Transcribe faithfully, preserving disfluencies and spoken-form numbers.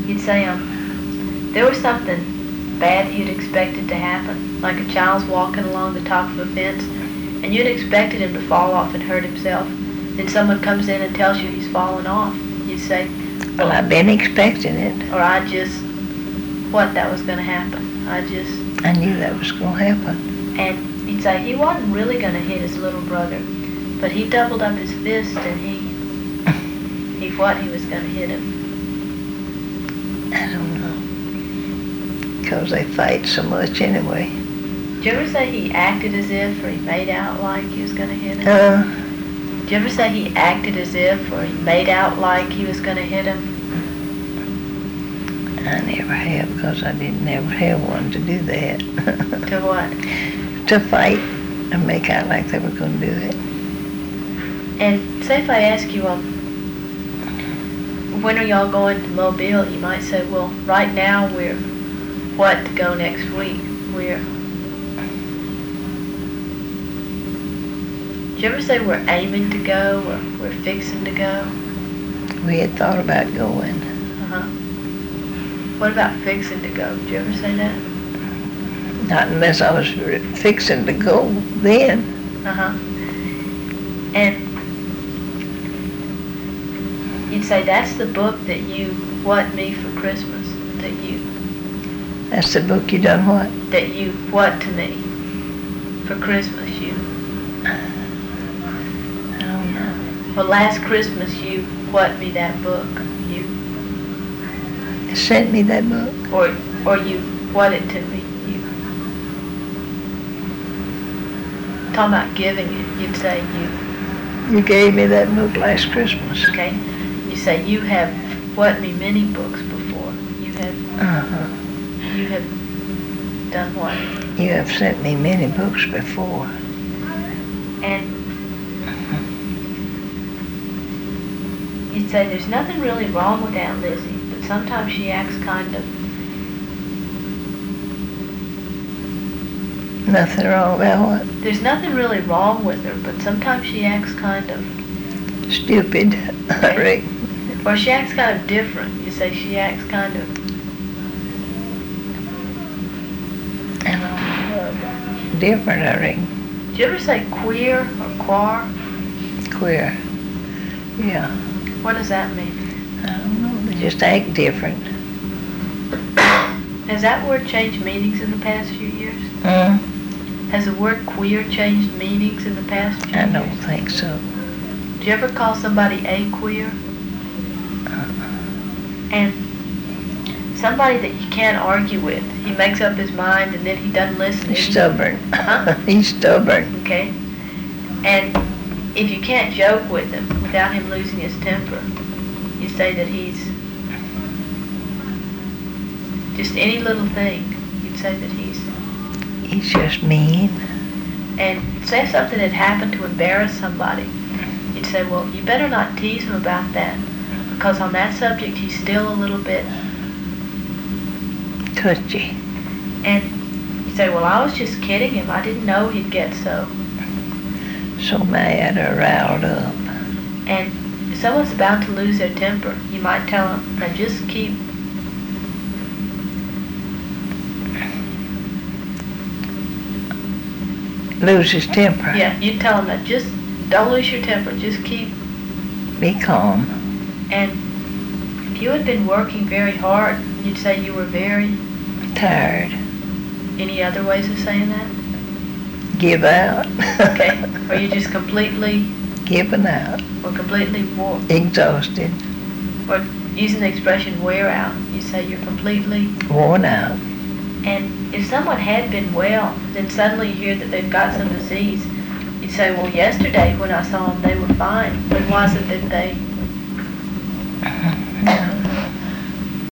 you'd say, um, there was something bad you'd expected to happen, like a child's walking along the top of a fence, and you'd expected him to fall off and hurt himself. Then someone comes in and tells you he's fallen off. You'd say, well, I've been expecting it. Or I just, what, that was going to happen. I just... I knew that was going to happen. And you'd say, he wasn't really going to hit his little brother, but he doubled up his fist and he, he what, he was going to hit him. I don't know. Because they fight so much anyway. Did you ever say he acted as if, or he made out like he was going to hit him? Uh, Did you ever say he acted as if, or he made out like he was going to hit him? I never have, because I didn't never have one to do that. To what? To fight and make out like they were going to do it. And say if I ask you, um, when are y'all going to Mobile? You might say, well, right now we're, what, to go next week? We're... Did you ever say we're aiming to go, or we're fixing to go? We had thought about going. Uh-huh. What about fixing to go? Did you ever say that? Not unless I was fixing to go then. Uh-huh. And you'd say, that's the book that you what me for Christmas? That you... That's the book you done what? That you what to me for Christmas, you... I don't know. Well, last Christmas you what me that book? You... Sent me that book? Or or you what it to me? You... Talking about giving it, you'd say you... You gave me that book last Christmas. Okay. You say you have what me many books before. You have... Uh-huh. You have done what? You have sent me many books before. And you'd say there's nothing really wrong with Aunt Lizzie, but sometimes she acts kind of... Nothing wrong about what? There's nothing really wrong with her, but sometimes she acts kind of... Stupid. Okay. Or she acts kind of different. You say she acts kind of... Different, I reckon. Did you ever say queer or quar? Queer. Yeah. What does that mean? I don't know. They just act different. Has that word changed meanings in the past few years? Hmm? Has the word queer changed meanings in the past few I years? don't think so. Did you ever call somebody a queer? Uh-uh. And somebody that you can't argue with. He makes up his mind and then he doesn't listen. He's stubborn. Huh? He's stubborn. Okay. And if you can't joke with him without him losing his temper, you say that he's just any little thing. You'd say that he's... He's just mean. And say if something had happened to embarrass somebody, you'd say, well, you better not tease him about that, because on that subject he's still a little bit... Touchy. And you say, well, I was just kidding him. I didn't know he'd get so... So mad or riled up. And if someone's about to lose their temper, you might tell them, now just keep... Lose his temper. Yeah, you'd tell them that just don't lose your temper. Just keep... Be calm. And if you had been working very hard, you'd say you were very... Tired. Any other ways of saying that? Give out. Okay. Or you just completely... Giving out. Or completely wore... Exhausted. Or using the expression wear out, you say you're completely... Worn out. And if someone had been well, then suddenly you hear that they've got some disease, you'd say, well, yesterday when I saw them, they were fine. When was it that they...